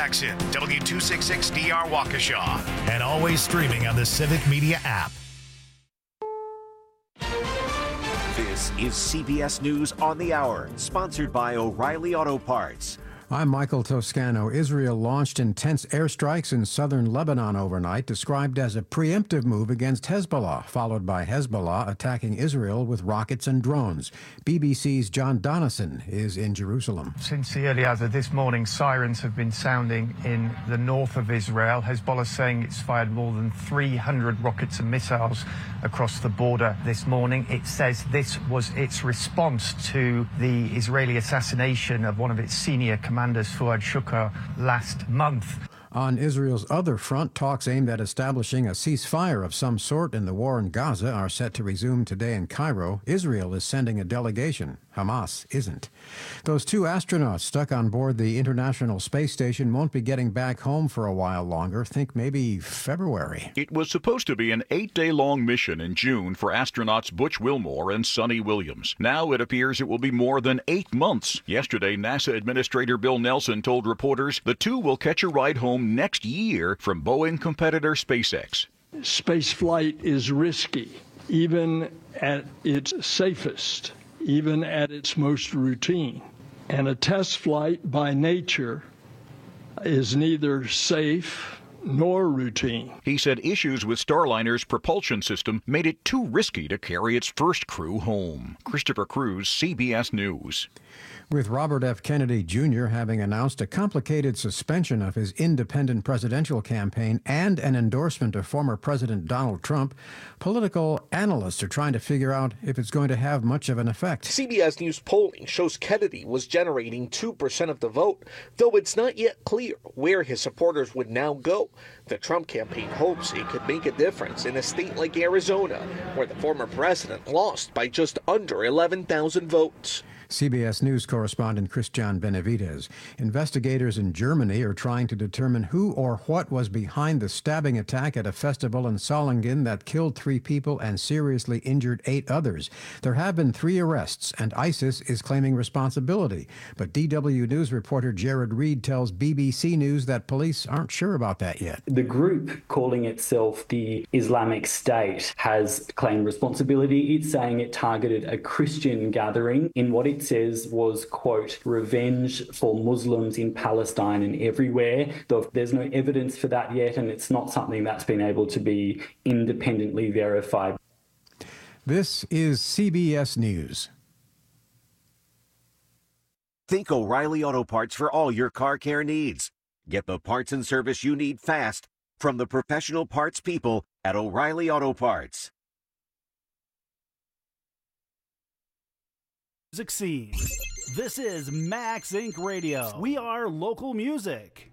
Jackson, W266DR Waukesha, and always streaming on the Civic Media app. This is CBS News on the Hour, sponsored by O'Reilly Auto Parts. I'm Michael Toscano. Israel launched intense airstrikes in southern Lebanon overnight, described as a preemptive move against Hezbollah, followed by Hezbollah attacking Israel with rockets and drones. BBC's John Donison is in Jerusalem. Since the early hours of this morning, sirens have been sounding in the north of Israel. Hezbollah saying it's fired more than 300 rockets and missiles across the border this morning. It says this was its response to the Israeli assassination of one of its senior commanders, Fuad Shukar, last month. On Israel's other front, talks aimed at establishing a ceasefire of some sort in the war in Gaza are set to resume today in Cairo. Israel is sending a delegation. Hamas isn't. Those two astronauts stuck on board the International Space Station won't be getting back home for a while longer. Think maybe February. It was supposed to be an 8-day-long mission in June for astronauts Butch Wilmore and Sonny Williams. Now it appears it will be more than 8 months. Yesterday, NASA Administrator Bill Nelson told reporters the two will catch a ride home next year from Boeing competitor SpaceX. Space flight is risky, even at its safest, even at its most routine. And a test flight by nature is neither safe nor routine. He said issues with Starliner's propulsion system made it too risky to carry its first crew home. Christopher Cruz, CBS News. With Robert F. Kennedy Jr. having announced a complicated suspension of his independent presidential campaign and an endorsement of former President Donald Trump, political analysts are trying to figure out if it's going to have much of an effect. CBS News polling shows Kennedy was generating 2% of the vote, though it's not yet clear where his supporters would now go. The Trump campaign hopes it could make a difference in a state like Arizona, where the former president lost by just under 11,000 votes. CBS News correspondent Christian Benavides. Investigators in Germany are trying to determine who or what was behind the stabbing attack at a festival in Solingen that killed 3 people and seriously injured 8 others. There have been 3 arrests, and ISIS is claiming responsibility. But DW News reporter Jared Reed tells BBC News that police aren't sure about that yet. The group calling itself the Islamic State has claimed responsibility. It's saying it targeted a Christian gathering in what it says was, quote, revenge for Muslims in Palestine and everywhere. Though there's no evidence for that yet, and it's not something that's been able to be independently verified. This is CBS News. Think O'Reilly Auto Parts for all your car care needs. Get the parts and service you need fast from the professional parts people at O'Reilly Auto Parts. Scene. This is Max Inc. Radio. We are local music.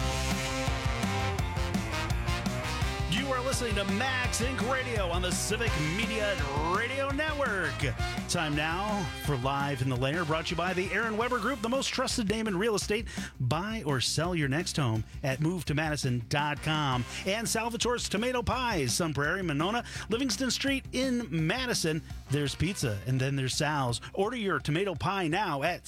You are listening to Max Inc. Radio on the Civic Media Radio Network. Time now for Live in the Lair, brought to you by the Aaron Weber Group, the most trusted name in real estate. Buy or sell your next home at movetomadison.com. And Salvatore's Tomato Pies, Sun Prairie, Monona, Livingston Street in Madison. There's pizza, and then there's Sal's. Order your tomato pie now at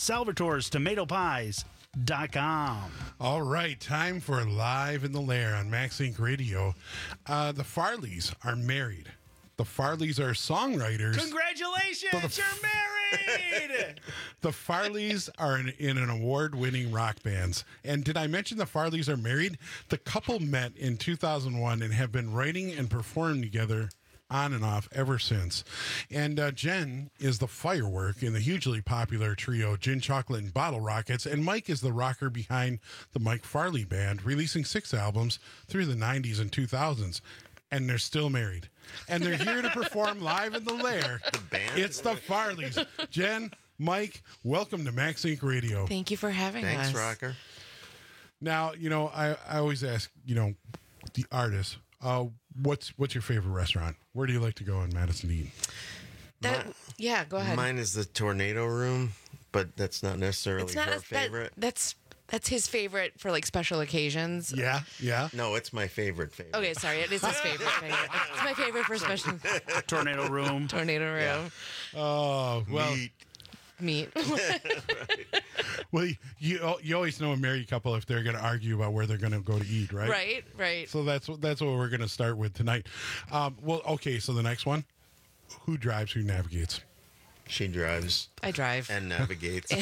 salvatore'stomatopies.com. All right, time for Live in the Lair on Max Inc. Radio. The Farleys are married. The Farleys are songwriters. Congratulations, you're married! The Farleys are in an award-winning rock bands. And did I mention the Farleys are married? The couple met in 2001 and have been writing and performing together on and off ever since. And Jen is the firework in the hugely popular trio Gin Chocolate and Bottle Rockets, and Mike is the rocker behind the Mike Farley Band, releasing 6 albums through the 90s and 2000s. And they're still married. And they're here to perform Live in the Lair. The band? It's the Farleys. Jen, Mike, welcome to Max Inc. Radio. Thank you for having us. Thanks, Rocker. Now, I always ask, the artists, what's your favorite restaurant? Where do you like to go in Madison to eat? Yeah, go ahead. Mine is the Tornado Room, but that's not necessarily her favorite. That's his favorite for like special occasions. Yeah. No, it's my favorite. Okay, sorry, it is his favorite. It's my favorite for special. Tornado Room. Tornado Room. Oh, well. Meat. meat. Well, you always know a married couple if they're going to argue about where they're going to go to eat, right? Right. So that's what we're going to start with tonight. Well, okay. So the next one, who drives, who navigates? She drives. I drive. And navigates.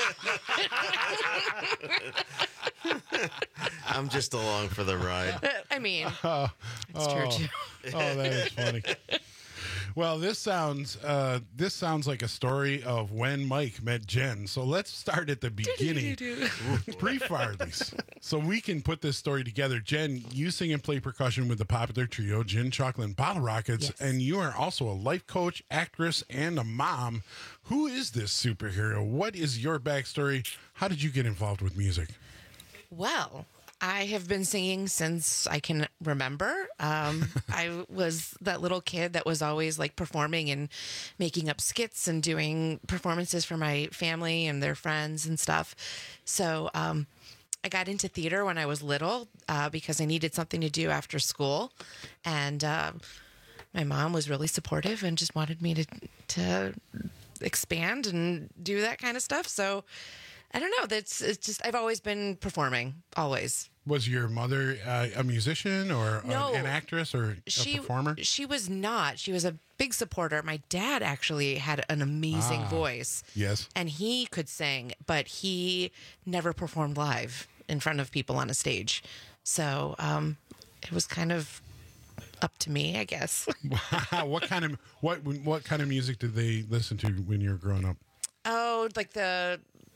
I'm just along for the ride. I mean, it's true too. Oh, that is funny. Well, this sounds like a story of when Mike met Jen. So let's start at the beginning, pre-Farley's, so we can put this story together. Jen, you sing and play percussion with the popular trio Gin, Chocolate, and Bottle Rockets, Yes. and you are also a life coach, actress, and a mom. Who is this superhero? What is your backstory? How did you get involved with music? Well, I have been singing since I can remember. I was that little kid that was always like performing and making up skits and doing performances for my family and their friends and stuff. So I got into theater when I was little because I needed something to do after school. And my mom was really supportive and just wanted me to expand and do that kind of stuff. So I don't know. It's just I've always been performing, always. Was your mother a musician or No. an actress or a performer? She was not. She was a big supporter. My dad actually had an amazing voice. Yes. And he could sing, but he never performed live in front of people on a stage. So it was kind of up to me, I guess. What kind of music did they listen to when you were growing up? Oh, like the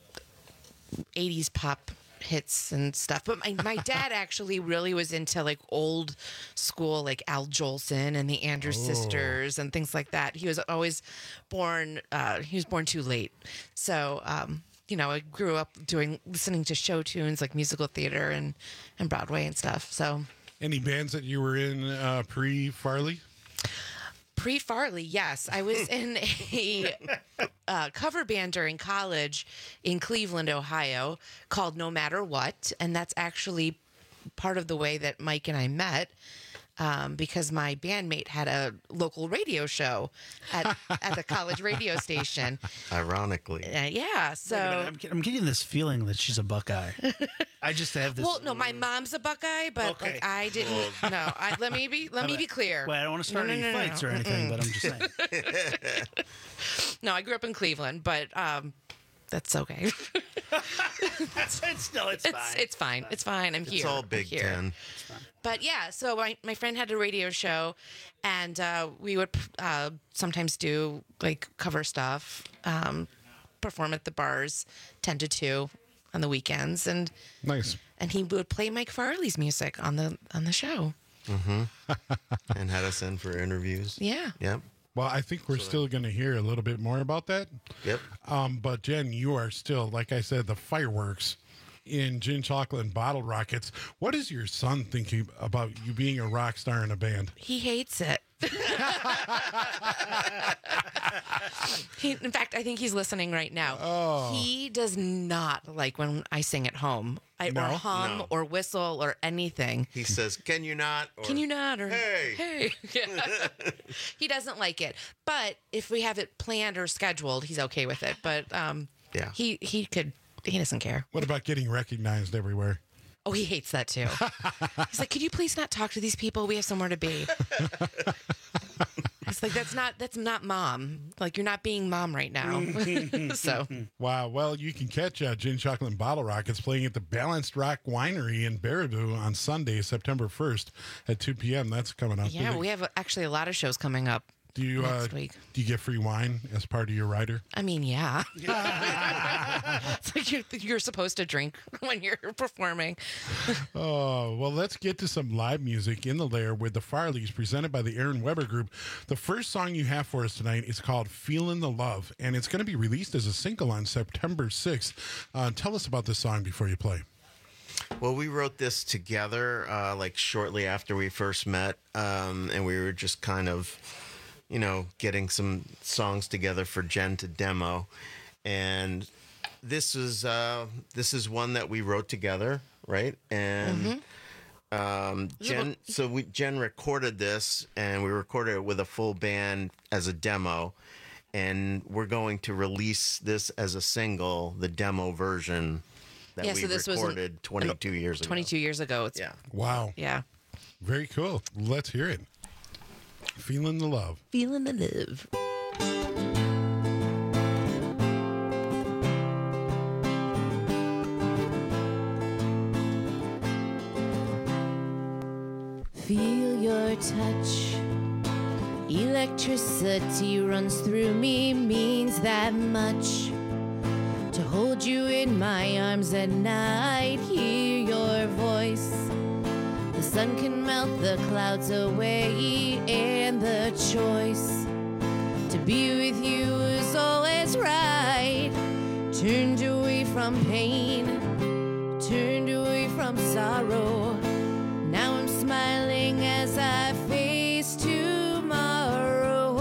80s pop hits and stuff. But my dad actually really was into like old school, like Al Jolson and the Andrews Sisters and things like that. He was always born too late. So, I grew up listening to show tunes like musical theater and Broadway and stuff. So Any bands that you were in pre-Farley? Pre-Farley, yes. I was in a cover band during college in Cleveland, Ohio, called No Matter What. And that's actually part of the way that Mike and I met, because my bandmate had a local radio show at the college radio station. Ironically. Yeah, so... I'm getting this feeling that she's a Buckeye. I just have this... Well, no, my mom's a Buckeye, but Okay. like I didn't... No, let me be clear. Well, I don't want to start any fights or anything, but I'm just saying. No, I grew up in Cleveland, but that's okay. It's fine. It's fine. It's fine. I'm here. It's all I'm Big here. Ten. But yeah, so my friend had a radio show, and we would sometimes do like cover stuff, perform at the bars 10 to 2 on the weekends, and Nice. and he would play Mike Farley's music on the show. And had us in for interviews. Yeah. Yep. Well, I think we're still going to hear a little bit more about that. Yep. But Jen, you are still, like I said, the fireworks in Gin, Chocolate, and Bottle Rockets. What is your son thinking about you being a rock star in a band? He hates it. In fact, I think he's listening right now. Oh. He does not like when I sing at home, or hum, No. or whistle, or anything. He says, "Can you not?" Or, Can you not? Or Hey. Yeah. He doesn't like it. But if we have it planned or scheduled, he's okay with it. But Yeah. he doesn't care. What about getting recognized everywhere? Oh, he hates that too. He's like, could you please not talk to these people? We have somewhere to be. It's like, that's not mom. Like, you're not being mom right now. So Wow. Well, you can catch Gin, Chocolate, and Bottle Rockets playing at the Balanced Rock Winery in Baraboo on Sunday, September 1st at 2 p.m. That's coming up. yeah, we have actually a lot of shows coming up. Do you next week. Do you get free wine as part of your rider? I mean, yeah. It's like you're supposed to drink when you're performing. Oh, well, let's get to some live music in the lair with the Farleys, presented by the Aaron Weber Group. The first song you have for us tonight is called Feelin' the Love, and it's going to be released as a single on September 6th. Tell us about this song before you play. Well, we wrote this together like shortly after we first met, and we were just kind of, getting some songs together for Jen to demo. And this is one that we wrote together, right? And Jen recorded this, and we recorded it with a full band as a demo. and we're going to release this as a single, the demo version that we recorded 22 years ago. 22 years ago. Yeah. Wow. Yeah. Very cool. Let's hear it. Feeling the love. Feeling the love. Feel your touch. Electricity runs through me, means that much. To hold you in my arms at night, hear your voice. The sun can melt the clouds away, and the choice to be with you is always right. Turned away from pain, turned away from sorrow. Now I'm smiling as I face tomorrow.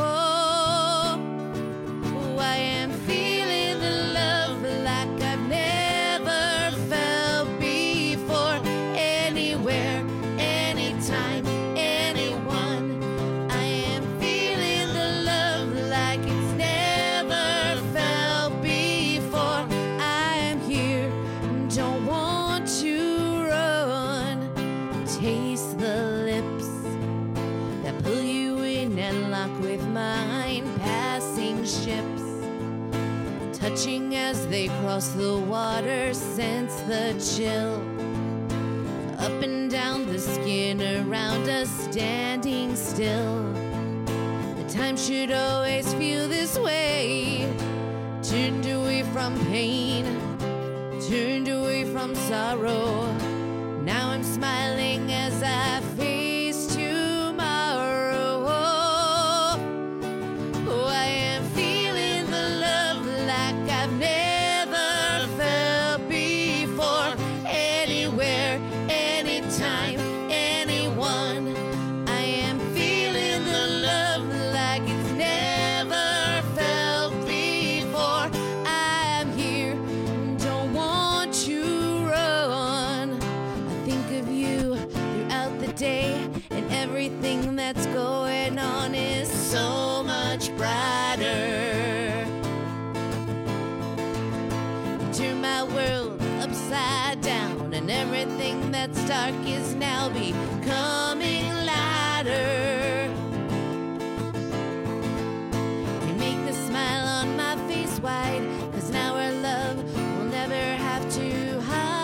I am feeling the love like I've never felt before. Anywhere, anytime, anyone. I am feeling the love like it's never felt before. I am here, don't want to run. Taste the lips that pull you in and lock with mine. Passing ships, touching as they cross the water. Sense the chill up and down the skin around us. Standing still, the time should always feel this way. Turned away from pain, turned away from sorrow. Now I'm smiling as I face tomorrow. I am feeling the love like I've never felt before. Anywhere, anytime, anyone. I am feeling the love like it's never felt before. I am here, don't want to run. Think of you throughout the day, and everything that's going on is so much brighter. You turn my world upside down, and everything that's dark is now becoming lighter. You make the smile on my face wide, 'cause now our love will never have to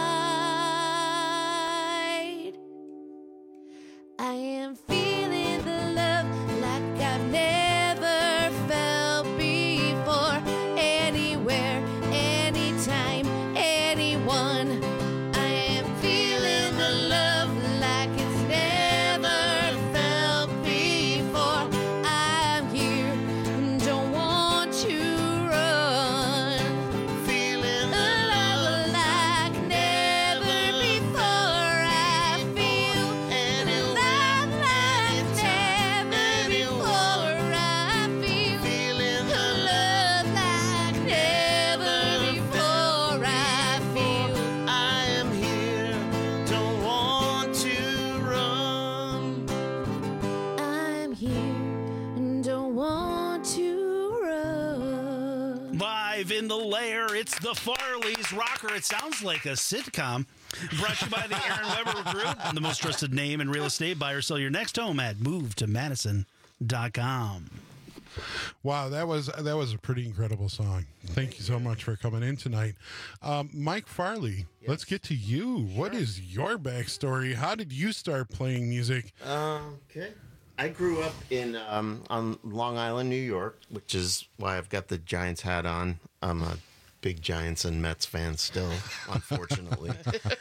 hide. I am feeling the love like I've never felt before. Anywhere, anytime, anyone. I am feeling the love like it's never felt before. I'm here, don't want to run. Feeling the love like never before. I feel the love like never before. I feel the love like never before. I feel I am here, don't want to run. I'm here and don't want to run. Live in the lair, it's the Farley's Rocker. It sounds like a sitcom. Brought to you by the Aaron Weber Group, the most trusted name in real estate. Buy or sell your next home at movetomadison.com. Wow, that was a pretty incredible song. Thank you so much for coming in tonight. Mike Farley, let's get to you. What is your backstory? How did you start playing music? Okay. I grew up in on Long Island, New York, which is why I've got the Giants hat on. I'm a big Giants and Mets fan still, unfortunately.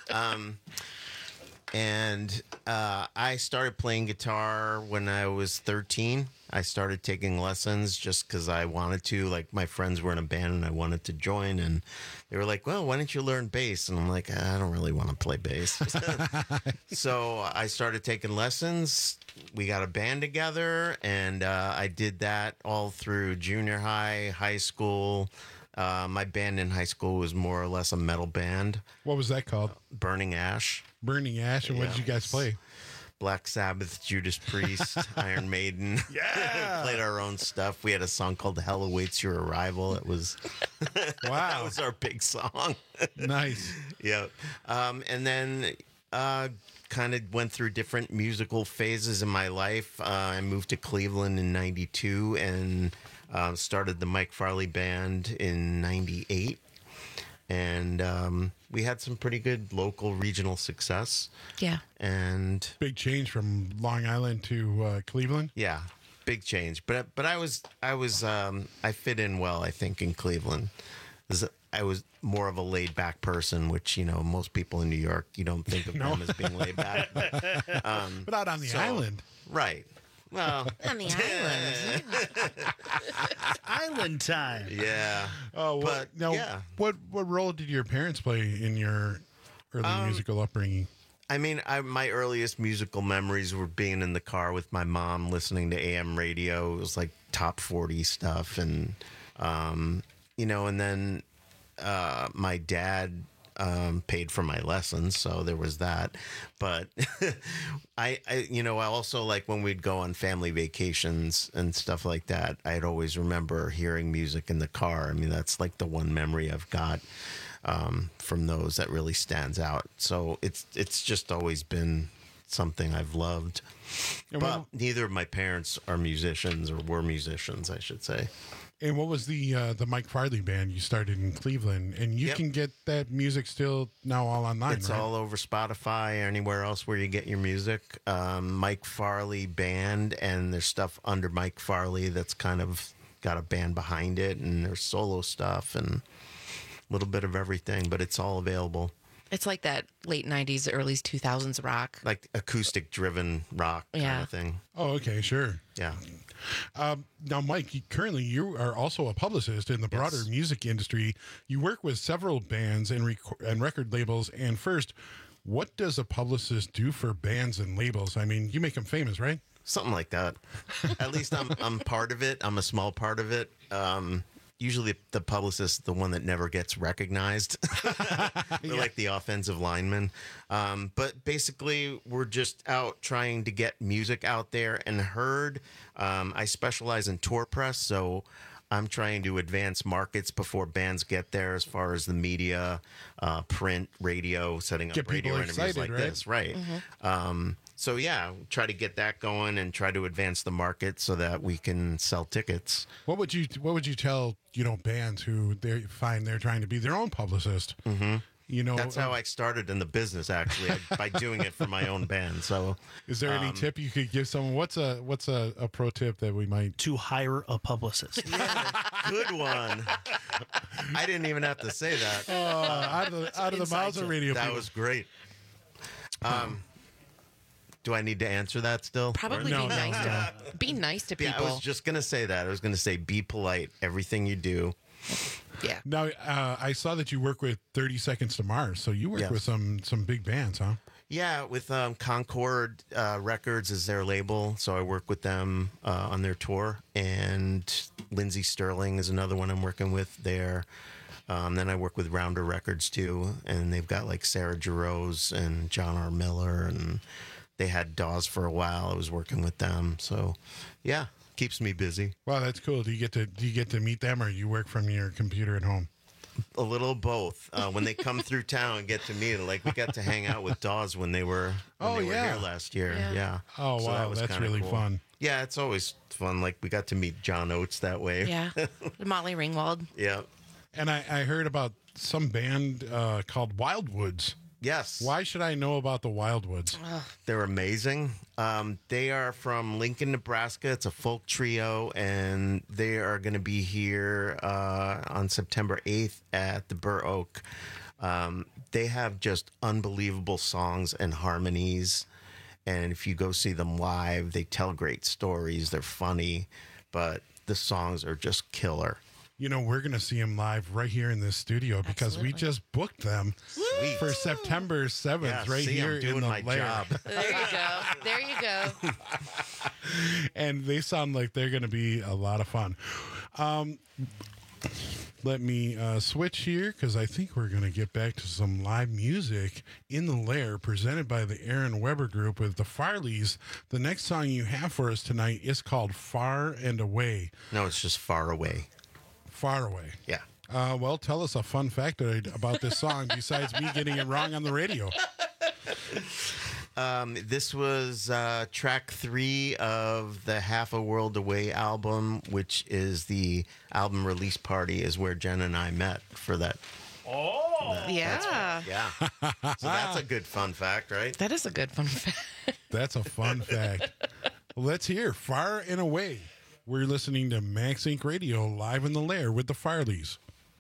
And I started playing guitar when I was 13. I started taking lessons just because I wanted to. Like, my friends were in a band and I wanted to join. And they were like, well, why don't you learn bass? And I'm like, I don't really want to play bass. So I started taking lessons. We got a band together. And I did that all through junior high, high school. My band in high school was more or less a metal band. What was that called? Burning Ash. Burning Ash. And what did you guys play? Black Sabbath, Judas Priest, Iron Maiden. Yeah. Played our own stuff. We had a song called Hell Awaits Your Arrival. It was that was our big song. Nice. Yeah. And then kind of went through different musical phases in my life. I moved to Cleveland in 92 and started the Mike Farley Band in 98. And we had some pretty good local regional success. Yeah. And big change from Long Island to Cleveland. Yeah, big change. But I fit in well, I think, in Cleveland. I was more of a laid back person, which, you know, most people in New York, you don't think of them as being laid back. But out on the island. Right. Well, on the island. Island time. Yeah. Oh, well, but now, yeah. What role did your parents play in your early musical upbringing? I mean, my earliest musical memories were being in the car with my mom, listening to AM radio. It was like top 40 stuff, and you know, and then my dad paid for my lessons, so there was that. But I you know, I also, like, when we'd go on family vacations and stuff like that, I'd always remember hearing music in the car. I mean, that's like the one memory I've got from those that really stands out. So it's just always been something I've loved. But neither of my parents are musicians, or were musicians, I should say. And what was the Mike Farley Band you started in Cleveland? And you can get that music still now all online, It's right? all over Spotify or anywhere else where you get your music. Mike Farley Band, and there's stuff under Mike Farley that's kind of got a band behind it, and there's solo stuff and a little bit of everything, but it's all available. It's like that late 90s, early 2000s rock. Like acoustic-driven rock kind of thing. Oh, okay, sure. Yeah. Now, Mike, currently you are also a publicist in the broader music industry. You work with several bands and record labels. And first, what does a publicist do for bands and labels? I mean, you make them famous, right? Something like that. At least I'm part of it. I'm a small part of it. Usually the publicist is the one that never gets recognized. They're like the offensive lineman. But basically, we're just out trying to get music out there and heard. I specialize in tour press, so I'm trying to advance markets before bands get there, as far as the media, print, radio, setting up Get radio people interviews excited, like right? this. Right. So, yeah, try to get that going and try to advance the market so that we can sell tickets. What would you tell, you know, bands who they find they're trying to be their own publicist? Mm-hmm. You know, that's how I started in the business, actually, by doing it for my own band. So, is there any tip you could give someone? What's a pro tip that we might to hire a publicist? Yeah, good one. I didn't even have to say that. Out of the mouths of radio. That people. was great. Do I need to answer that still? Probably be nice to people. Yeah, I was just going to say that. I was going to say be polite. Everything you do. Yeah. Now, I saw that you work with 30 Seconds to Mars, so you work with some big bands, huh? Yeah, with Concord Records is their label, so I work with them on their tour. And Lindsey Sterling is another one I'm working with there. Then I work with Rounder Records, too, and they've got like Sarah Jarosz and John R. Miller, and they had Dawes for a while. I was working with them, so yeah, keeps me busy. Wow, that's cool. Do you get to meet them, or you work from your computer at home? A little both. When they come through town and get to meet, like we got to hang out with Dawes when they were here last year. Yeah. Oh, So wow, that's really cool. fun. Yeah, it's always fun. Like we got to meet John Oates that way. Yeah. Molly Ringwald. Yeah. And I heard about some band called Wildwoods. Yes. Why should I know about the Wildwoods? They're amazing. They are from Lincoln, Nebraska. It's a folk trio, and they are going to be here on September 8th at the Burr Oak. They have just unbelievable songs and harmonies. And if you go see them live, they tell great stories. They're funny, but the songs are just killer. You know, we're going to see them live right here in this studio because we just booked them for September 7th right here in the lair. Job. There you go. And they sound like they're going to be a lot of fun. Let me switch here because I think we're going to get back to some live music in the Lair presented by the Aaron Weber Group with the Farleys. The next song you have for us tonight is called Far and Away. No, it's just Far Away. Far Away. Yeah. Well, tell us a fun fact about this song besides me getting it wrong on the radio. This was track 3 of the Half a World Away album, which is the album release party, is where Jen and I met for that. Oh, yeah. Yeah. So that's a good fun fact, right? That is a good fun fact. That's a fun fact. Well, let's hear Far and Away. We're listening to Max Inc. Radio live in the Lair with the Farleys.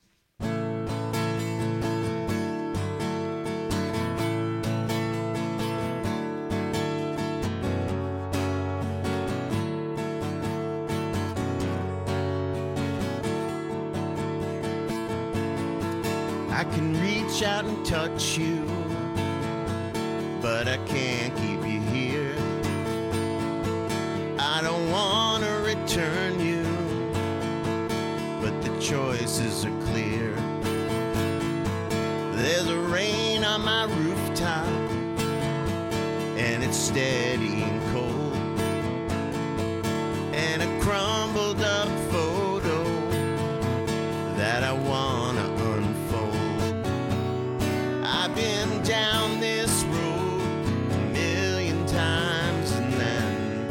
I can reach out and touch you, but I can't keep you here. I don't want to return you, but the choices are clear. There's a rain on my rooftop, and it's steady and cold, and a crumbled up photo that I want to unfold. I've been down this road a million times, and then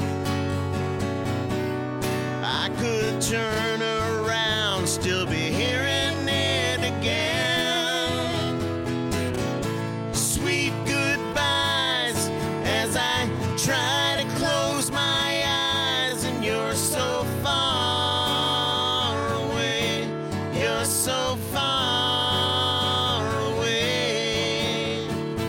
I could turn around, still be hearing it again. Sweet goodbyes as I try to close my eyes, and you're so far away. You're so far away.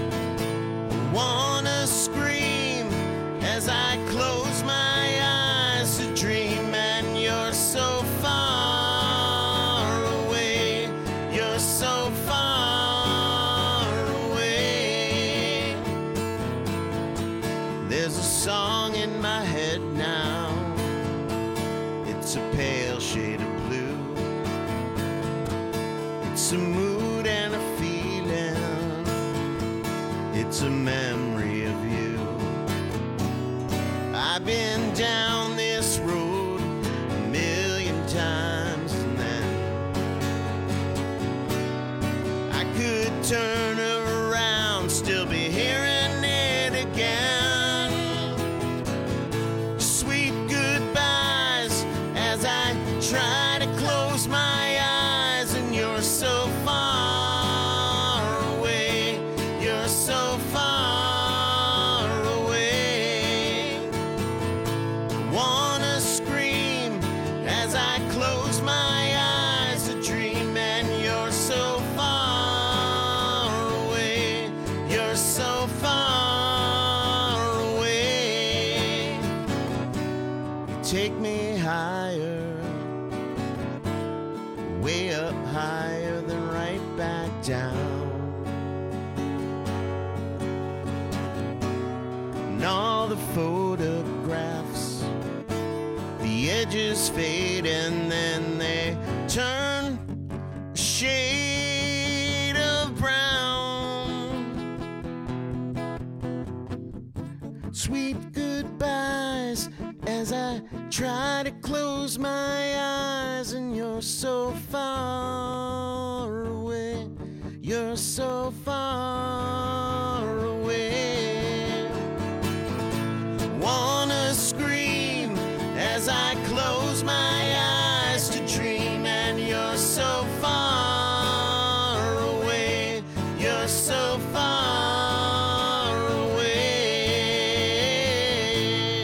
Wanna scream as I close my eyes to dream, and you're so far away. You're so far away. There's a song in my head now. It's a pale shade of blue. It's a mood and a feeling. It's a memory of you. I've been down this road a million times, and then I could turn around, still be hearing it again. Sweet goodbyes as I try to close my eyes, and you're so far away. You're so far away. Wanna scream as I close my eyes to dream, and you're so far away. You're so far away. You take me higher, way up higher, then right back down. And all the photographs, the edges fade, and then they turn a shade of brown. Sweet goodbyes as I try to close my eyes, and you're so far away. You're so far away. Wanna scream as I close my eyes to dream, and you're so far away. You're so far away.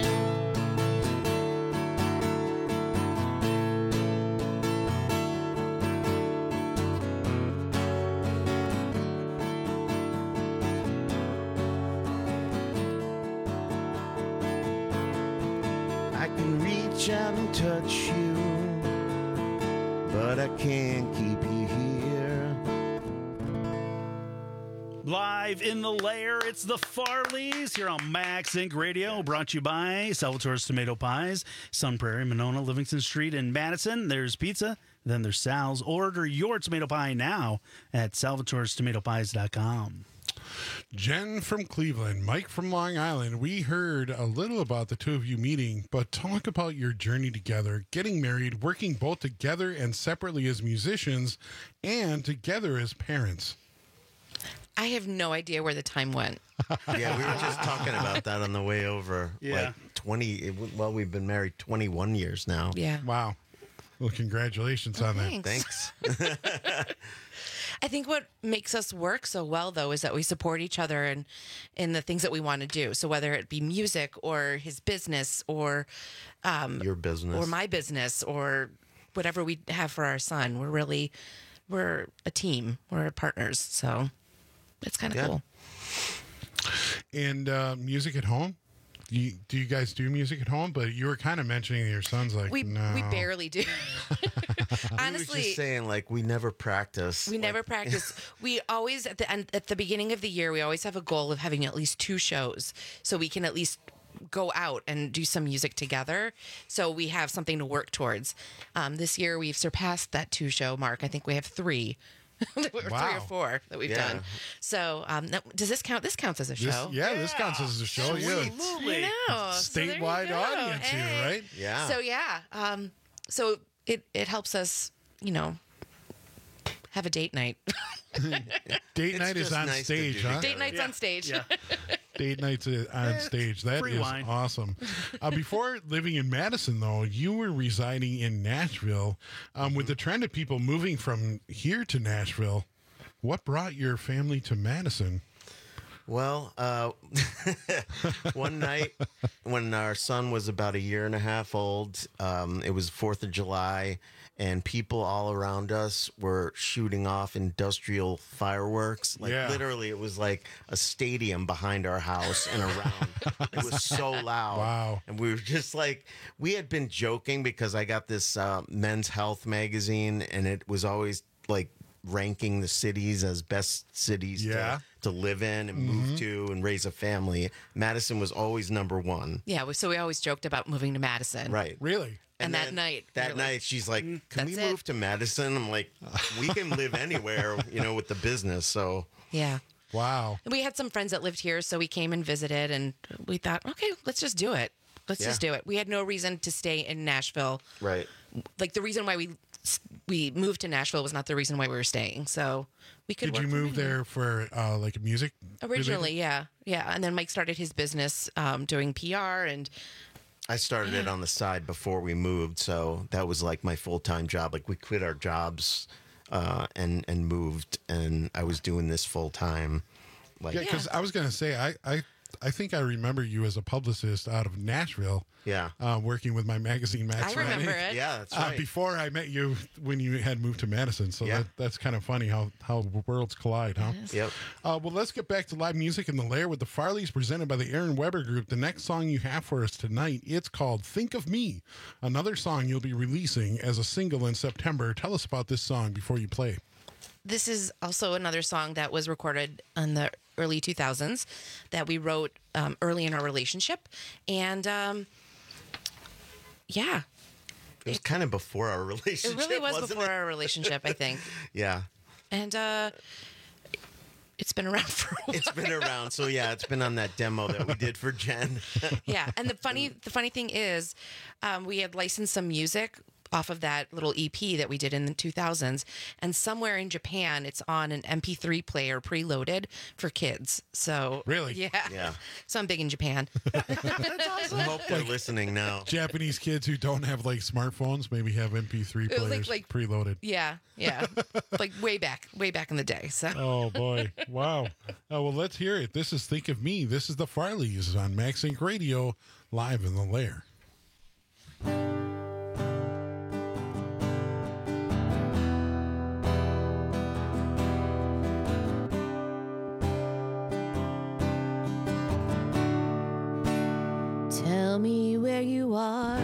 I can reach out and touch you, but I can't keep you here. Live in the Lair, it's the Farleys here on Max Inc. Radio, brought to you by Salvatore's Tomato Pies, Sun Prairie, Monona, Livingston Street, and Madison. There's pizza, then there's Sal's. Order your tomato pie now at salvatorstomatopies.com. Jen from Cleveland, Mike from Long Island. We heard a little about the two of you meeting, but talk about your journey together, getting married, working both together and separately as musicians, and together as parents. I have no idea where the time went. Yeah, we were just talking about that on the way over. Yeah. We've been married 21 years now. Yeah. Wow. Well, congratulations on that. Thanks. Thanks. I think what makes us work so well, though, is that we support each other in the things that we want to do. So whether it be music or his business or Your business. or my business or whatever we have for our son, we're a team. We're partners. So it's kind of Yeah. cool. And music at home? Do you guys do music at home? But you were kind of mentioning your son's like, We no. barely do. I was Honestly, just saying, like, we never practice. we never practice. We always at the beginning of the year, we always have a goal of having at least 2 shows, so we can at least go out and do some music together. So we have something to work towards. This year, we've surpassed that 2-show mark. I think we have 3. or 3 Wow. or 4 that we've Yeah. done. So does this count? This counts as a show. This counts as a show. Yeah, it's Absolutely. I know. So there you statewide go. audience Hey. here, right? Yeah. So yeah, so it helps us, have a date night. Date night is just on nice to stage, do huh? Date night's on stage. Yeah. Date nights on stage. That free is wine. awesome. Before living in Madison, though, you were residing in Nashville. With the trend of people moving from here to Nashville, what brought your family to Madison? Well, one night when our son was about 1.5 years old, it was 4th of July, and people all around us were shooting off industrial fireworks. Like, Yeah. literally, it was like a stadium behind our house and around. It was so loud. Wow. And we were just like, we had been joking because I got this Men's Health magazine, and it was always like ranking the cities as best cities Yeah. to live in and move to and raise a family. Madison was always number 1. Yeah, so we always joked about moving to Madison. Right. Really? And that then night, That you're night, like, she's like, can we that's it. move to Madison? I'm like, we can live anywhere, with the business. So, Yeah. Wow. And we had some friends that lived here, so we came and visited, and we thought, okay, let's just do it. Let's Yeah. just do it. We had no reason to stay in Nashville. right. Like, the reason why we moved to Nashville was not the reason why we were staying. So we could Did you work from move there for like music? originally, yeah. And then Mike started his business doing PR, and I started it on the side before we moved. So that was like my full-time job. Like, we quit our jobs and moved, and I was doing this full-time. Like, Yeah, because I was going to say, I think I remember you as a publicist out of Nashville. Yeah. Working with my magazine, Max I remember Ryan. it. Yeah, that's right. Before I met you, when you had moved to Madison, so Yeah. that's kind of funny how worlds collide, huh? Yep. Well, let's get back to live music in the Lair with the Farleys, presented by the Aaron Weber Group. The next song you have for us tonight, it's called "Think of Me," another song you'll be releasing as a single in September. Tell us about this song before you play. this is also another song that was recorded in the early 2000s that we wrote early in our relationship. And yeah. It was kind of before our relationship. It really was wasn't before it? our relationship, I think. Yeah. And it's been around for a while. It's been around. So yeah, it's been on that demo that we did for Jen. Yeah. And the funny thing is, we had licensed some music off of that little EP that we did in the 2000s, and somewhere in Japan it's on an MP3 player preloaded for kids. So Really? Yeah. So I'm big in Japan. I hope they're listening now. Japanese kids who don't have like smartphones maybe have MP3 It was players like- preloaded. Yeah. Like way back in the day. So Oh boy! Wow. Well, let's hear it. This is "Think of Me." This is the Farleys on Max Inc. Radio, live in the Lair. Tell me where you are.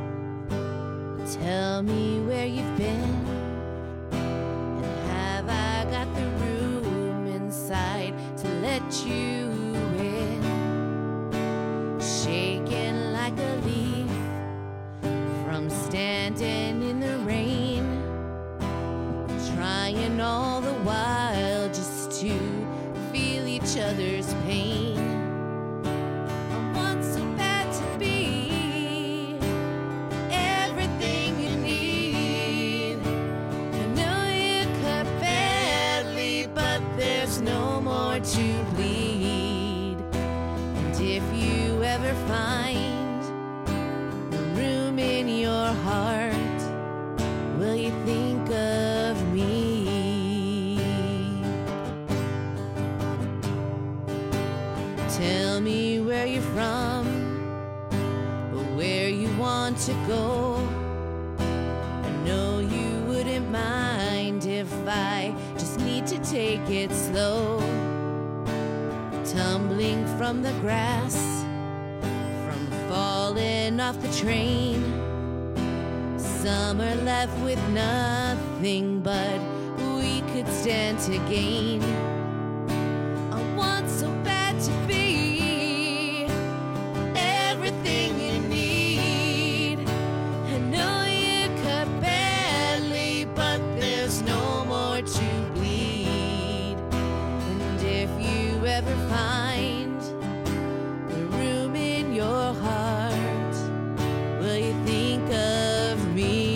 Tell me where you've been. And have I got the room inside to let you in? Shaking like a leaf from standing in the rain. if you ever find room in your heart, will you think of me? Tell me where you're from, or where you want to go. I know you wouldn't mind if I just need to take it slow. Tumbling from the grass, from falling off the train. Some are left with nothing, but we could stand to gain. I want so bad to be everything you need. I know you cut badly, but there's no more to bleed. And if you ever find the room in your heart, will you think of me?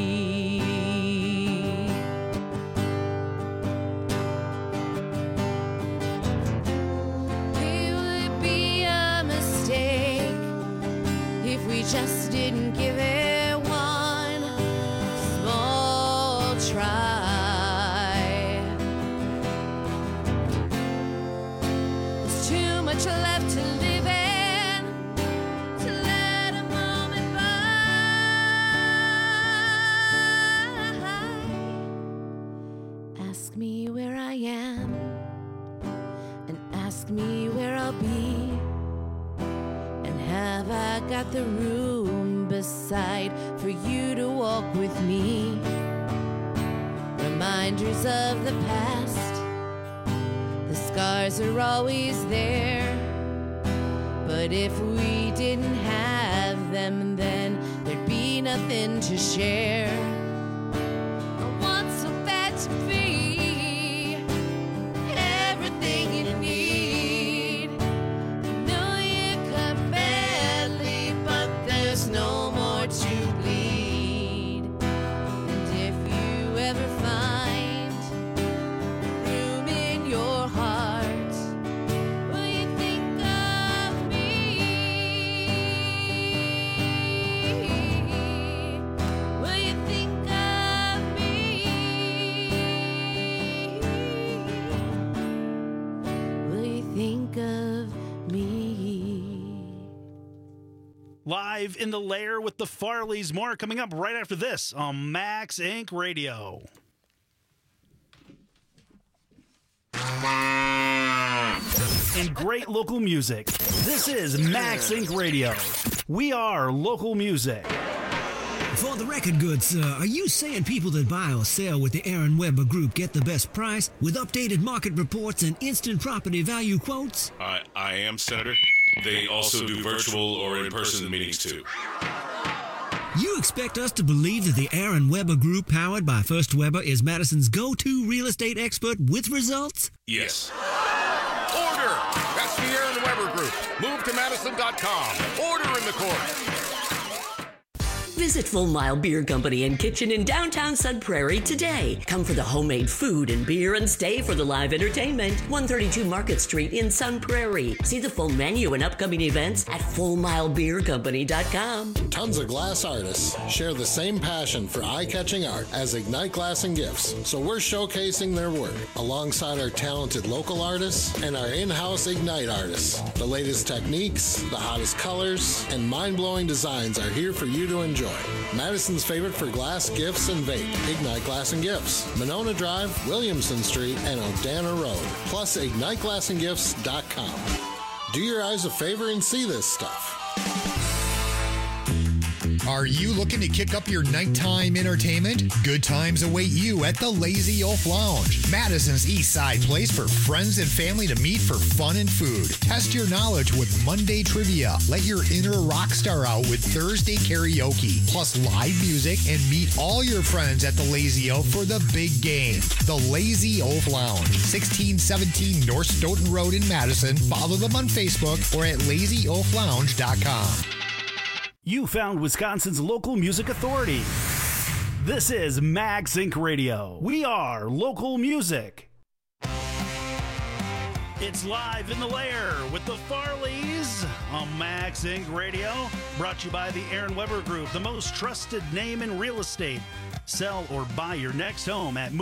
It would be a mistake if we just didn't give it one small try. There's too much left to live in, to let a moment by. Ask me where I am, and ask me where I'll be, and have I got the room beside for you to walk with me? Reminders of the past, the scars are always there, but if we didn't have them, then there'd be nothing to share. I want so bad to be everything you need. I know you cut badly, but there's no more to bleed. And if you ever find room in your heart, will you think of me? Will you think of me? Will you think of me? Live in the Lair with the Farleys. More coming up right after this on Max Inc. Radio. And great local music. This is Max Inc. Radio. We are local music. For the record, good sir, are you saying people that buy or sell with the Aaron Weber Group get the best price with updated market reports and instant property value quotes? I am, Senator. They also do virtual or in-person meetings, too. You expect us to believe that the Aaron Weber Group, powered by First Weber, is Madison's go-to real estate expert with results? Yes. Order! That's the Aaron Weber Group. Move to Madison.com. Order in the court. Visit Full Mile Beer Company and Kitchen in downtown Sun Prairie today. Come for the homemade food and beer and stay for the live entertainment. 132 Market Street in Sun Prairie. See the full menu and upcoming events at FullMileBeerCompany.com. Tons of glass artists share the same passion for eye-catching art as Ignite Glass and Gifts, so we're showcasing their work alongside our talented local artists and our in-house Ignite artists. The latest techniques, the hottest colors, and mind-blowing designs are here for you to enjoy. Madison's favorite for glass, gifts, and vape. Ignite Glass and Gifts. Monona Drive, Williamson Street, and Odana Road. Plus, IgniteGlassandGifts.com. Do your eyes a favor and see this stuff. Are you looking to kick up your nighttime entertainment? Good times await you at the Lazy Oaf Lounge, Madison's East Side place for friends and family to meet for fun and food. Test your knowledge with Monday trivia. Let your inner rock star out with Thursday karaoke, plus live music, and meet all your friends at the Lazy Oaf for the big game. The Lazy Oaf Lounge, 1617 North Stoughton Road in Madison. Follow them on Facebook or at LazyOafLounge.com. You found Wisconsin's local music authority. This is Max Inc. Radio. We are local music. It's live in the Lair with the Farleys. Max Inc. Radio, brought to you by the Aaron Weber Group, the most trusted name in real estate. Sell or buy your next home at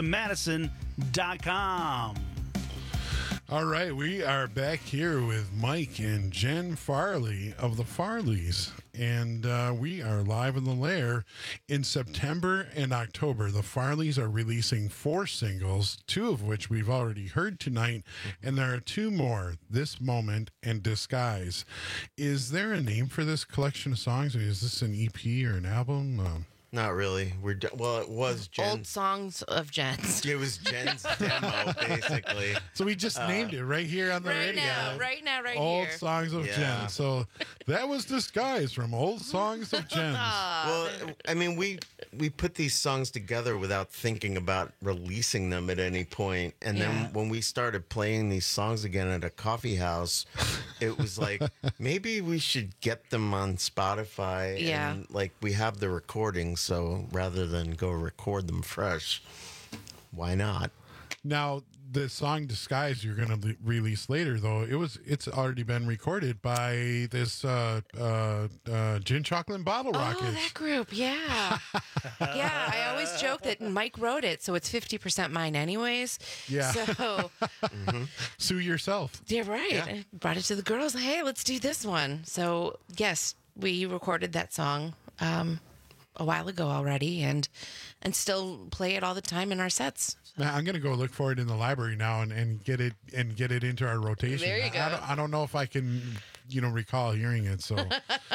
movetomadison.com. All right, we are back here with Mike and Jen Farley of the Farleys, and we are live in the lair. In September and October, the Farleys are releasing 4 singles, 2 of which we've already heard tonight, and there are 2 more, This Moment and Disguise. Is there a name for this collection of songs? I mean, is this an EP or an album? Not really. Well, it was Jen's. Old songs of Jen's. It was Jen's demo, basically. So we just named it right here on the radio. Right now, Old here. Songs of Jen. So that was Disguise from Old Songs of Jen. Well, I mean, we put these songs together without thinking about releasing them at any point. And then when we started playing these songs again at a coffee house, it was like, maybe we should get them on Spotify. Yeah. And, like, we have the recordings, so rather than go record them fresh, why not? Now, the song Disguise you're going to release later, though, it's already been recorded by this Gin Chocolate and Bottle Rockets. Oh, that group, yeah. Yeah, I always joke that Mike wrote it, so it's 50% mine anyways. Yeah. So, Sue yourself. yeah, right. Yeah. I brought it to the girls. Hey, let's do this one. So, yes, we recorded that song a while ago already and still play it all the time in our sets. Now, I'm going to go look for it in the library now and get it into our rotation. There you go. I don't know if I can, recall hearing it. So,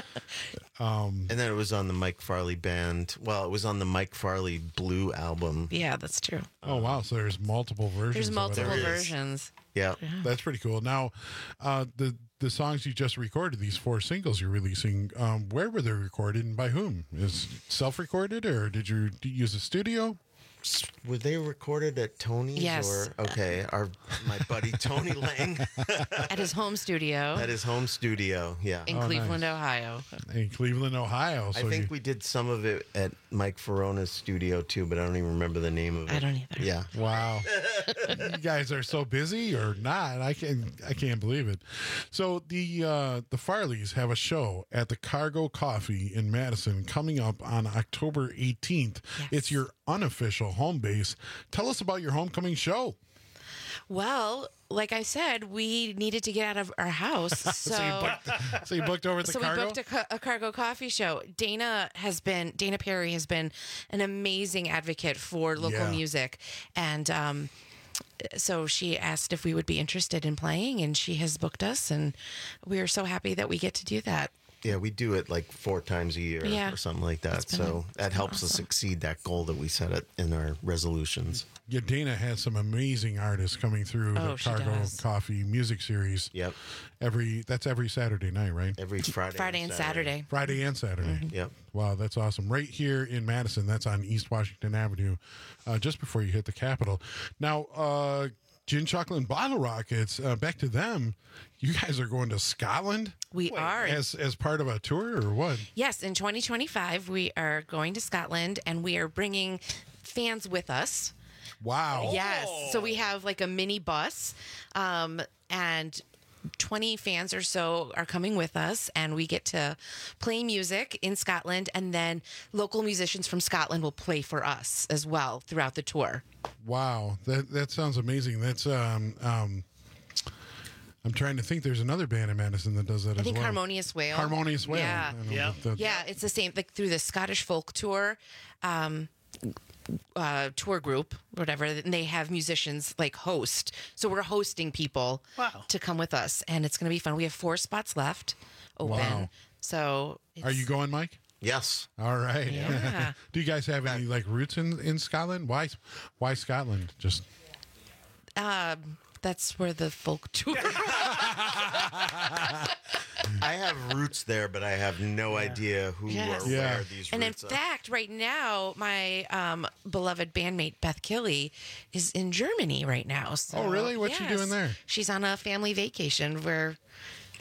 And then it was on the Mike Farley band. Well, it was on the Mike Farley Blue album. Yeah, that's true. oh wow, so there's multiple versions. There's of multiple it. versions. Yeah. That's pretty cool. Now, the songs you just recorded, these 4 singles you're releasing, where were they recorded and by whom? Is it self-recorded or did you use a studio? Were they recorded at Tony's? Yes. Or, okay, my buddy Tony Lang. At his home studio. At his home studio, yeah. In Cleveland, Ohio. In Cleveland, Ohio. I think we did some of it at Mike Verona's studio too, but I don't even remember the name of it. I don't either. Yeah. Wow. You guys are so busy or not. I can't believe it. So the Farleys have a show at the Cargo Coffee in Madison coming up on October 18th. Yes. It's your unofficial home base. Tell us about your homecoming show. Well, like I said, we needed to get out of our house. So, So you booked over at the Cargo? we booked a Cargo Coffee show. Dana Perry has been an amazing advocate for local music. And so she asked if we would be interested in playing, and she has booked us. And we are so happy that we get to do that. Yeah, we do it like 4 times a year or something like that. So that helps us exceed that goal that we set it in our resolutions. Yeah, Dana has some amazing artists coming through the Cargo Coffee music series. Yep. That's every Saturday night, right? Every Friday and Saturday. Friday and Saturday. Mm-hmm. Yep. Wow, that's awesome. Right here in Madison. That's on East Washington Avenue, just before you hit the Capitol. Now, Gin Chocolate and Bottle Rockets, back to them. You guys are going to Scotland? We are. As part of a tour or what? Yes, in 2025, we are going to Scotland, and we are bringing fans with us. Wow. Yes. So we have like a mini bus, and 20 fans or so are coming with us, and we get to play music in Scotland, and then local musicians from Scotland will play for us as well throughout the tour. Wow. That sounds amazing. That's I'm trying to think. There's anher band in Madison that does that as well. I think Harmonious Whale. Harmonious Whale. Yeah. Yeah. It's the same, like through the Scottish folk tour, tour group, whatever. And they have musicians like host. So we're hosting people to come with us, and it's going to be fun. We have 4 spots left open. Wow. So Are you going, Mike? Yes. All right. Yeah. Do you guys have any like roots in Scotland? Why Scotland? Just that's where the folk tour. I have roots there, but I have no idea who or where these and roots in fact, right now, my beloved bandmate Beth Killey is in Germany right now. So, Oh, really? What's she doing there? She's on a family vacation where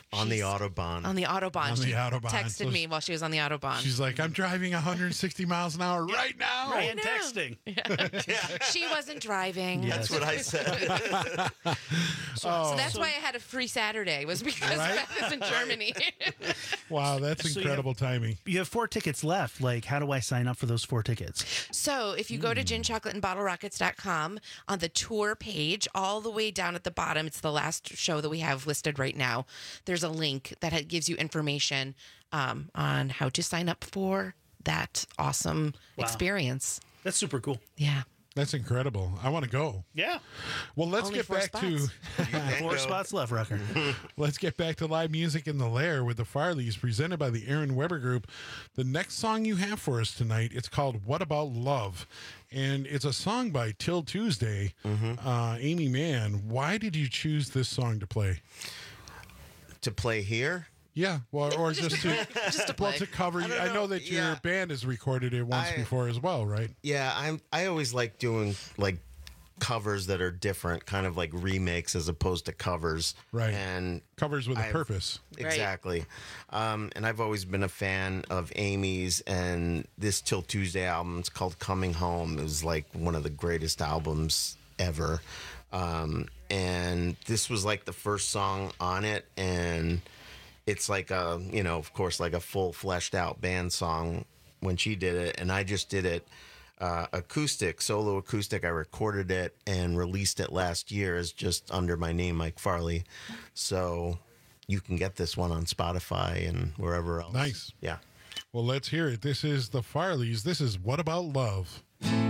On the Autobahn. On the Autobahn. On the She Autobahn. texted So me while she was on the Autobahn. She's like, I'm driving 160 miles an hour right now. Right, and texting. She wasn't driving. That's what I said. So that's why I had a free Saturday, was because Right? Beth is in Germany. Wow, that's So incredible timing. You have 4 tickets left. Like, how do I sign up for those 4 tickets? So if you go to ginchocolateandbottlerockets.com, on the tour page, all the way down at the bottom, it's the last show that we have listed right now. There's a link that gives you information on how to sign up for that awesome experience. That's super cool. Yeah. That's incredible. I want to go. Yeah. Well, let's Only get 4 back to spots. 4 spots left, Rucker. let's get back to live music in the Lair with the Farleys, presented by the Aaron Weber Group. The next song you have for us tonight, it's called "What About Love," and it's a song by Till Tuesday. Amy Mann, why did you choose this song to play? To play here? Yeah, well, or just to play. to cover. I know that your band has recorded it once before as well, right? Yeah, I always like doing like covers that are different, kind of like remakes as opposed to covers. Right. And covers with a purpose. Exactly. And I've always been a fan of Amy's, and this Till Tuesday album, it's called Coming Home. It was like one of the greatest albums ever. And this was like the first song on it, and it's like a, of course, like a full fleshed out band song when she did it. And I just did it acoustic, solo acoustic. I recorded it and released it last year as just under my name, Mike Farley. So you can get this one on Spotify and wherever else. Nice. Yeah. Well, let's hear it. This is the Farleys. This is What About Love?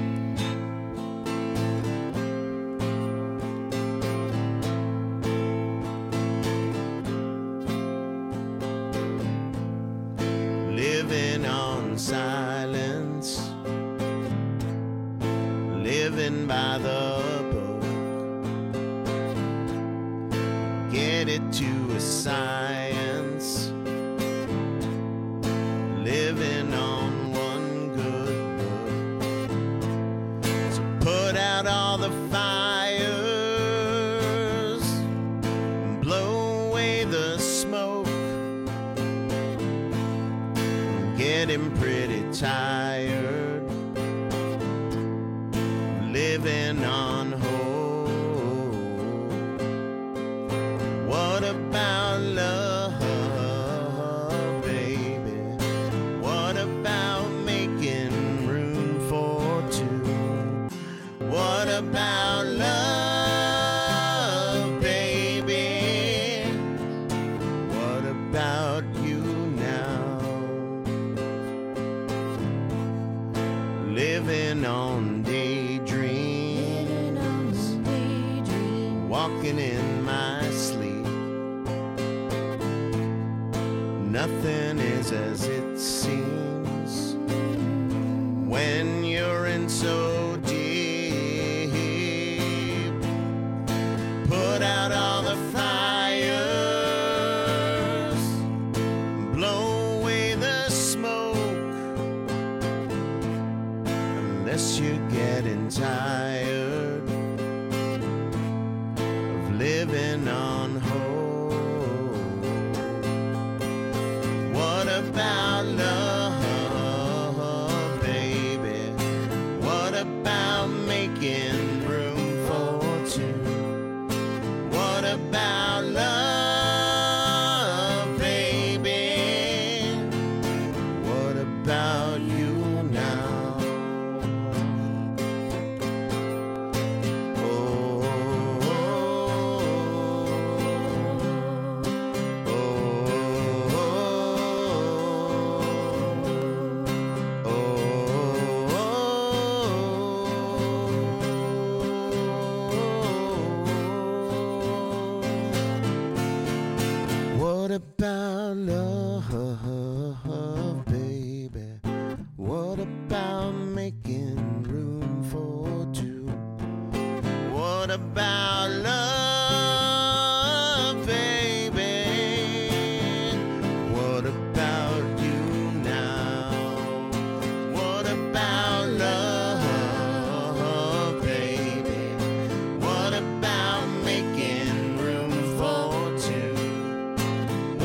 Living on silence, living by the book, get it to a science, living on one good book. So put out all the fires, blow away the smoke. Getting pretty tired, living on hope. What about love, baby? What about making room for two? What about love, baby? What about you now? Living on daydreams, walking in my sleep. Nothing is as it seems when you're in so deep. Put out all the fires, blow away the smoke. Unless you're getting tired of living on hope. What about love, baby? What about making room for two? What about love, baby? What about you now? What about love, baby? What about making room for two? What about love, baby? What about you now? What about love, baby? What about making room for two?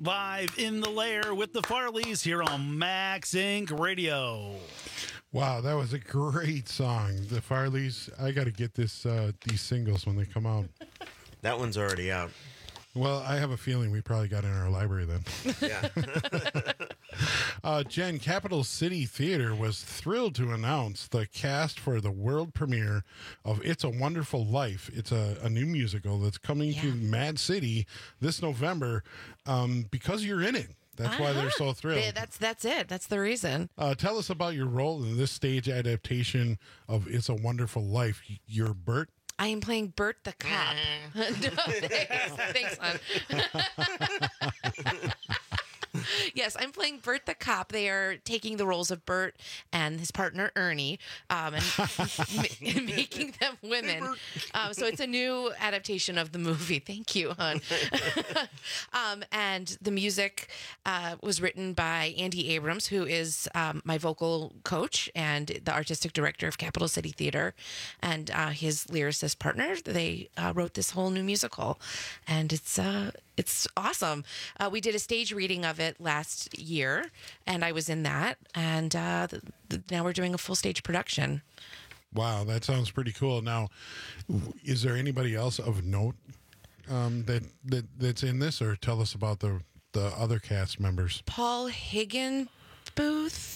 Live in the Lair with the Farleys here on Max Inc. Radio. Wow, that was a great song. The Farleys. I got to get these singles when they come out. That one's already out. Well, I have a feeling we probably got it in our library then. Yeah. Jen, Capital City Theater was thrilled to announce the cast for the world premiere of It's a Wonderful Life. It's a new musical that's coming to Mad City this November because you're in it. That's why they're so thrilled. Yeah, that's it. That's the reason. Tell us about your role in this stage adaptation of It's a Wonderful Life. You're Bert? I am playing Bert the cop. No, thanks, hon. Yes, I'm playing Bert the cop. They are taking the roles of Bert and his partner Ernie, and making them women. So it's a new adaptation of the movie. Thank you, hon. And the music was written by Andy Abrams, who is my vocal coach and the artistic director of Capital City Theater, and his lyricist partner. They wrote this whole new musical, and it's awesome. We did a stage reading of it last year, and I was in that. And now we're doing a full stage production. Wow, that sounds pretty cool. Now, is there anybody else of note that's in this, or tell us about the other cast members? Paul Higginbooth.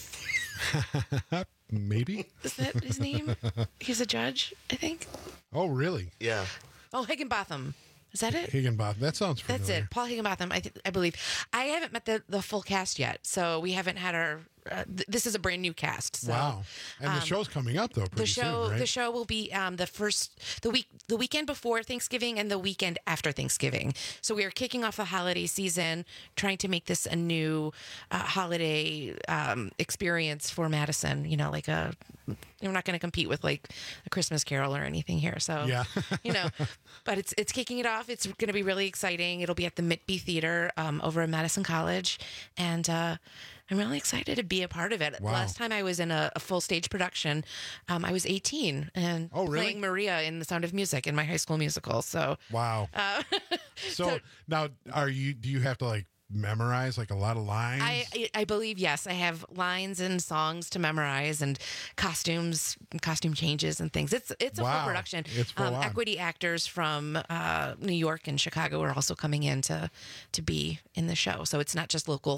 Maybe. Is that his name? He's a judge, I think. Oh, really? Yeah. Oh, Higginbotham. Is that it? Higginbotham. That sounds familiar. That's it. Paul Higginbotham, I believe. I haven't met the full cast yet, so we haven't had our... this is a brand new cast. So, wow. And the show's coming up, though, pretty soon, right? The show will be the weekend before Thanksgiving and the weekend after Thanksgiving. So we are kicking off the holiday season, trying to make this a new holiday experience for Madison. You know, like we're not going to compete with like a Christmas Carol or anything here. So, yeah. But it's kicking it off. It's going to be really exciting. It'll be at the Mitby Theater over at Madison College. And I'm really excited to be a part of it. Wow. Last time I was in a full stage production, I was 18 and playing Maria in The Sound of Music in my high school musical. So wow. So now, do you have to like memorize like a lot of lines? I believe yes. I have lines and songs to memorize and costume changes and things. It's a full production. It's full on. Equity actors from New York and Chicago are also coming in to be in the show. So it's not just local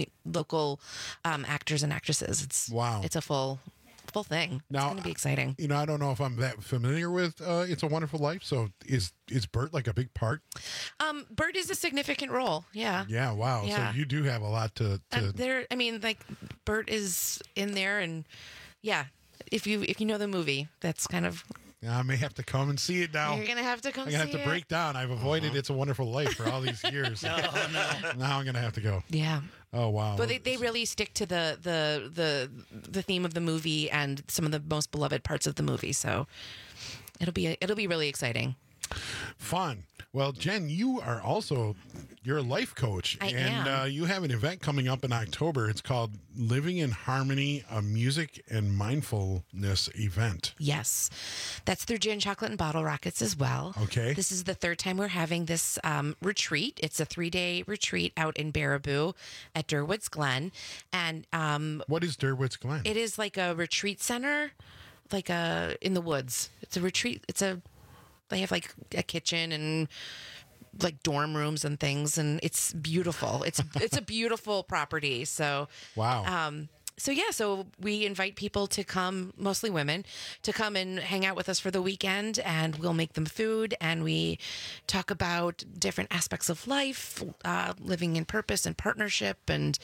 actors and actresses. It's a full thing. Now, it's going to be exciting. I don't know if I'm that familiar with It's a Wonderful Life. So is Bert like a big part? Bert is a significant role. Yeah. Yeah. Wow. Yeah. So you do have a lot to. Bert is in there, and yeah, if you know the movie, that's kind of. I may have to come and see it now. You're gonna have to come. I'm gonna have to break down. I've avoided It's a Wonderful Life for all these years. No. Now I'm gonna have to go. Yeah. Oh wow. But they really stick to the theme of the movie and some of the most beloved parts of the movie. So it'll be really exciting. Fun. Well, Jen, you're a life coach. I am. You have an event coming up in October. It's called Living in Harmony, a music and mindfulness event. Yes. That's through Gin, Chocolate, and Bottle Rockets as well. Okay. This is the third time we're having this retreat. It's a 3-day retreat out in Baraboo at Durwoods Glen. And what is Durwoods Glen? It is like a retreat center, like in the woods. It's a retreat. They have like a kitchen and like dorm rooms and things, and it's beautiful. It's a beautiful property. So wow. So we invite people to come, mostly women, to come and hang out with us for the weekend, and we'll make them food, and we talk about different aspects of life, living in purpose and partnership, and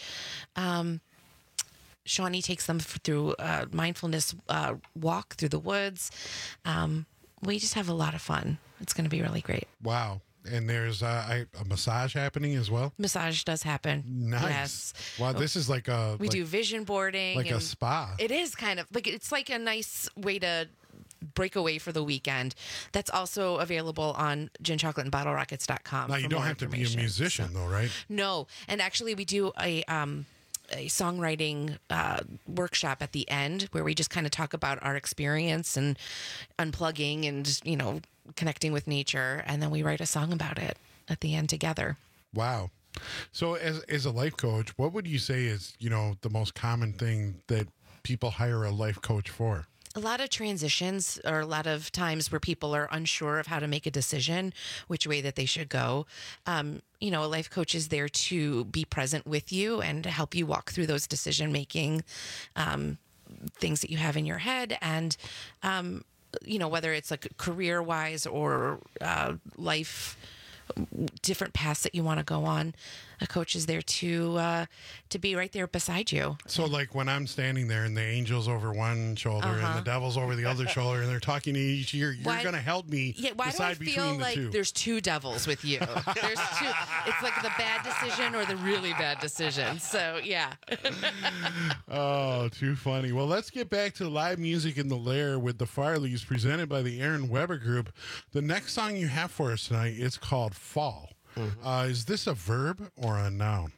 Shawnee takes them through a mindfulness walk through the woods. We just have a lot of fun. It's going to be really great. Wow. And there's a massage happening as well? Massage does happen. Nice. Yes. Wow, this is like a... We do vision boarding. Like a spa. It is kind of. It's like a nice way to break away for the weekend. That's also available on ginchocolateandbottlerockets.com. Now, you don't have to be a musician, though, right? No. And actually, we do a songwriting workshop at the end where we just kind of talk about our experience and unplugging and, connecting with nature. And then we write a song about it at the end together. Wow. So as a life coach, what would you say is, the most common thing that people hire a life coach for? A lot of transitions, or a lot of times where people are unsure of how to make a decision, which way that they should go. A life coach is there to be present with you and to help you walk through those decision-making things that you have in your head. And, whether it's like career-wise or life, different paths that you want to go on, a coach is there to be right there beside you. So like when I'm standing there and the angel's over one shoulder and the devil's over the other shoulder and they're talking to each, you're going to help me decide between the two. There's two devils with you? There's two. It's like the bad decision or the really bad decision. So yeah. Oh, too funny. Well, let's get back to live music in the Lair with the Farleys, presented by the Aaron Weber Group. The next song you have for us tonight is called Fall. Is this a verb or a noun?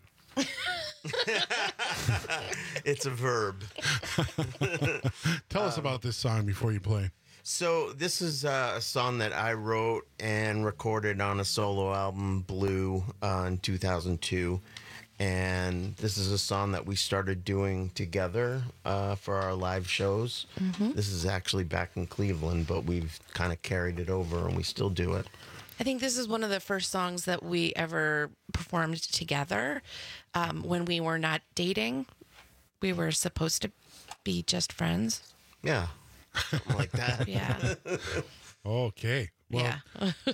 It's a verb. Tell us about this song before you play. So this is a song that I wrote and recorded on a solo album, Blue, in 2002. And this is a song that we started doing together for our live shows. This is actually back in Cleveland, but we've kind of carried it over and we still do it. I think this is one of the first songs that we ever performed together when we were not dating. We were supposed to be just friends. Yeah, something like that. Yeah. Okay. Well, yeah.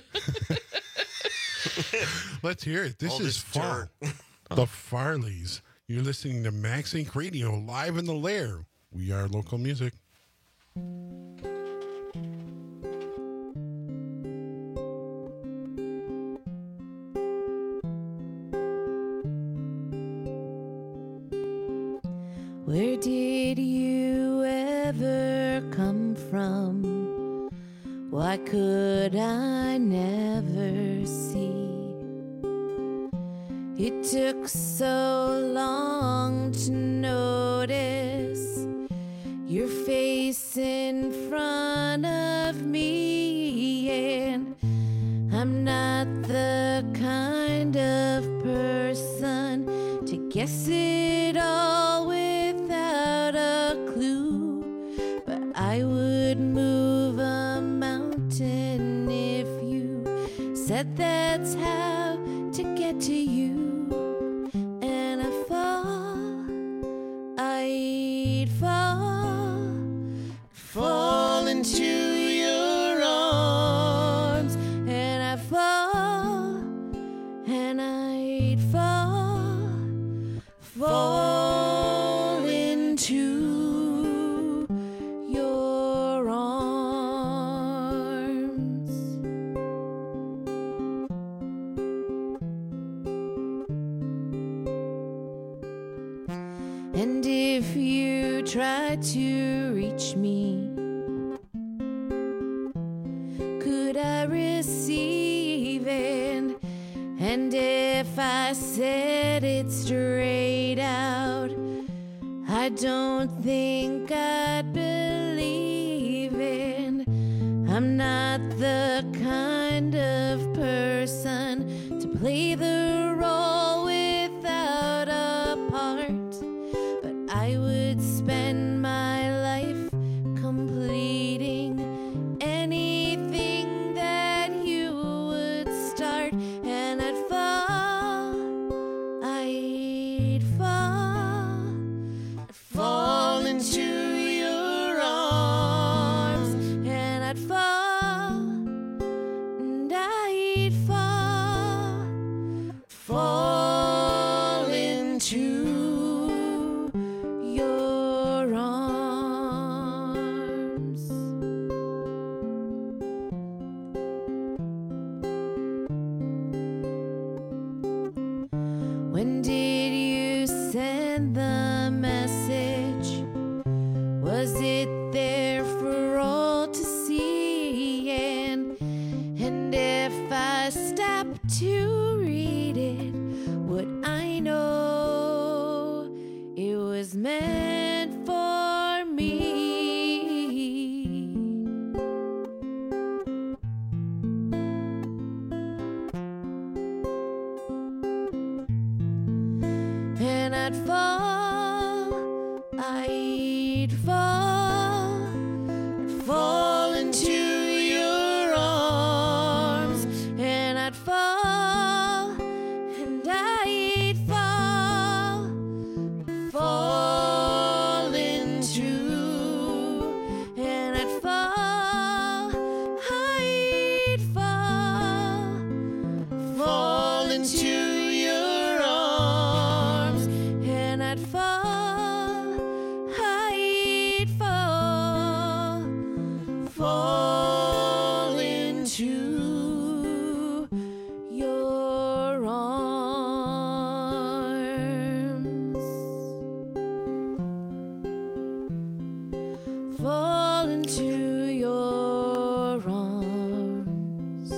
Let's hear it. This is Fall. The Farleys. You're listening to Max Inc. Radio live in the Lair. We are local music. Where did you ever come from? Why could I never see? It took so long to notice your face in front of me, and I'm not the kind of person to guess it all without a clue. But I would move a mountain if you said that's how to get to you. And I'd fall into your arms, and I'd fall into your arms. And if you try to reach me, could I receive it? And if I said it straight out, I don't think I'd believe it. I'm not the kind of person to play the role without a part, but I would spend my life completing anything that you would start. And I'd fall into your arms, and I'd fall into your arms. When did you send the message? Was it there for all to see? And if I stopped to read it, would I know it was meant for me? I'd fall into your arms, and I'd fall, and I'd fall into, and I'd fall into your arms, and I'd fall into your arms, fall into your arms.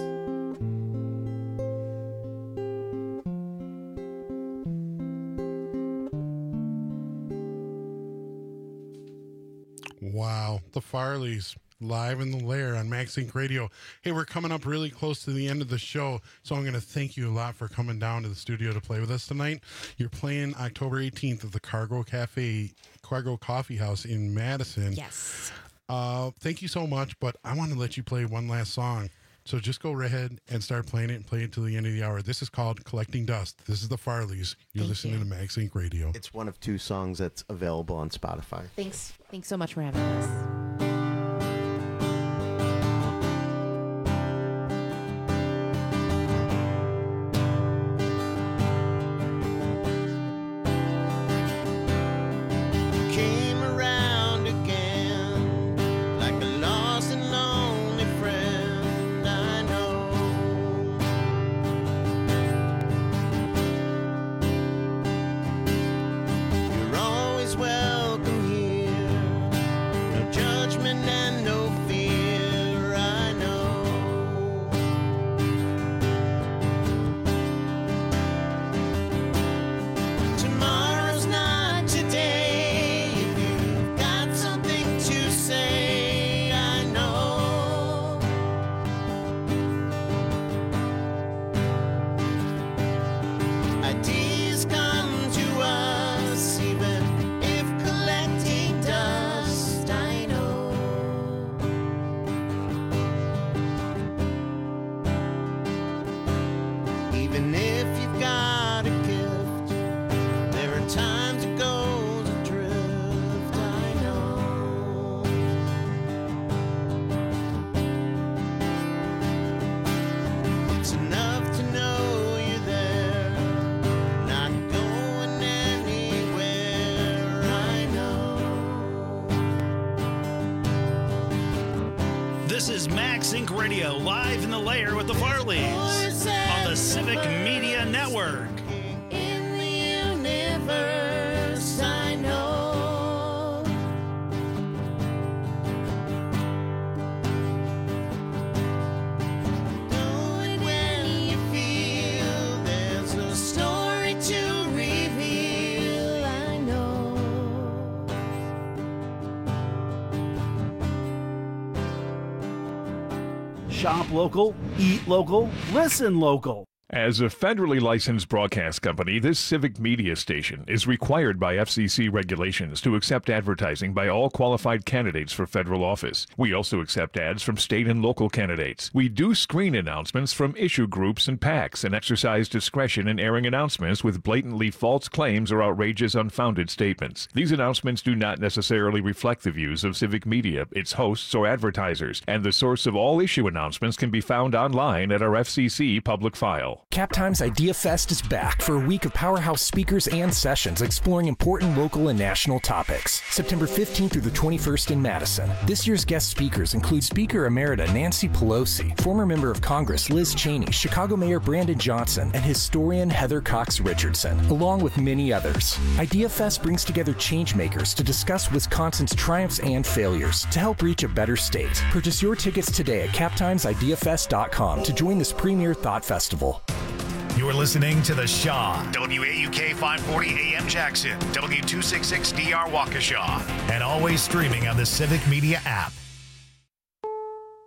Wow, the Farleys live in the lair on Max Inc. Radio. Hey, we're coming up really close to the end of the show, so I'm going to thank you a lot for coming down to the studio to play with us tonight. You're playing October 18th at the Cargo Coffee House in Madison. Yes. Thank you so much, but I want to let you play one last song. So just go right ahead and start playing it and play it till the end of the hour. This is called Collecting Dust. This is the Farleys. You're listening to Max Inc. Radio. It's one of 2 songs that's available on Spotify. Thanks so much for having us. Welcome here. No judgment and no fear. I know. Tomorrow's not today. If you've got something to say, I know. Ideas come to us even collecting dust, I know. Even if you've got a gift, there are times it goes adrift, I know. It's enough to know you're there, not going anywhere, I know. This is Max Inc. Radio, live in the lair with the Farleys on the Civic Media Network. In the universe, I know. Do it when you feel there's a story to reveal, I know. Shop local, eat local, listen local. As a federally licensed broadcast company, this Civic Media station is required by FCC regulations to accept advertising by all qualified candidates for federal office. We also accept ads from state and local candidates. We do screen announcements from issue groups and PACs and exercise discretion in airing announcements with blatantly false claims or outrageous unfounded statements. These announcements do not necessarily reflect the views of Civic Media, its hosts, or advertisers, and the source of all issue announcements can be found online at our FCC public file. CapTime's Idea Fest is back for a week of powerhouse speakers and sessions exploring important local and national topics. September 15th through the 21st in Madison. This year's guest speakers include Speaker Emerita Nancy Pelosi, former member of Congress Liz Cheney, Chicago Mayor Brandon Johnson, and historian Heather Cox Richardson, along with many others. Idea Fest brings together changemakers to discuss Wisconsin's triumphs and failures to help reach a better state. Purchase your tickets today at CapTimesIdeaFest.com to join this premier thought festival. You're listening to The Shaw, WAUK 540 AM Jackson, W266DR Waukesha, and always streaming on the Civic Media app.